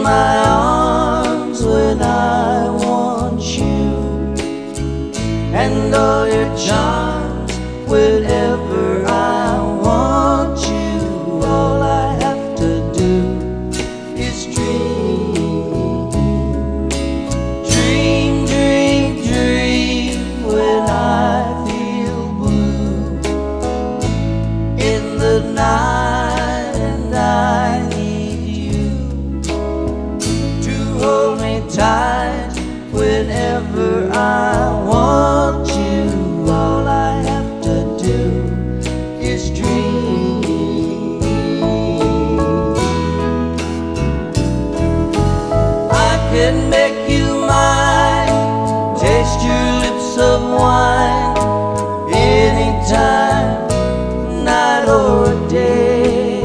my arms when I want you, and all your charms whenever I want you. All I have to do is dream, dream, dream, dream when I feel blue in the night, and I need you to hold me tight whenever I want you. All I have to do is dream. I can make you mine, taste your lips of wine, anytime, night or day.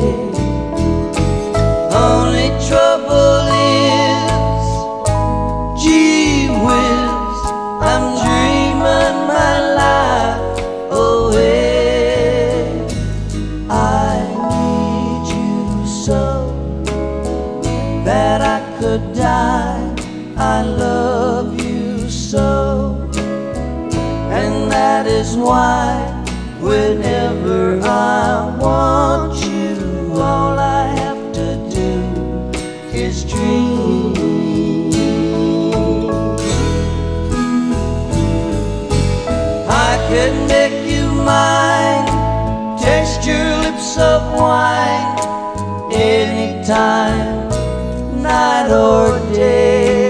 Only trouble is, gee whiz, I'm dreaming my life away. I need you so that I could die. I love you so, and that is why whenever I want you, all I have to do is dream. I could make you mine, taste your lips of wine, anytime, night or day.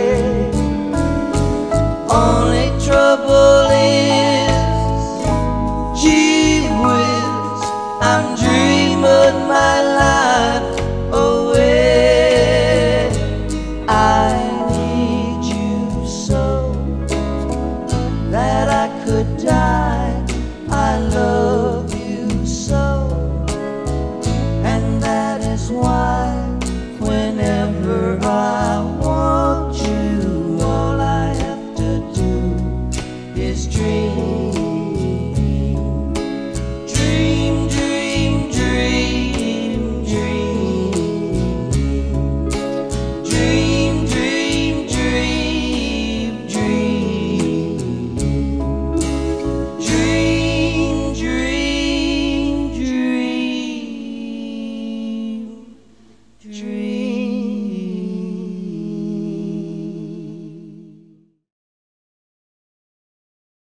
Only trouble is, gee whiz, I'm dreaming my life away. I need you so that I could die. I love you so, and that is why whenever I want you, all I have to do is dream. Dream, dream, dream, dream. Dream, dream, dream, dream. Dream, dream, dream, dream.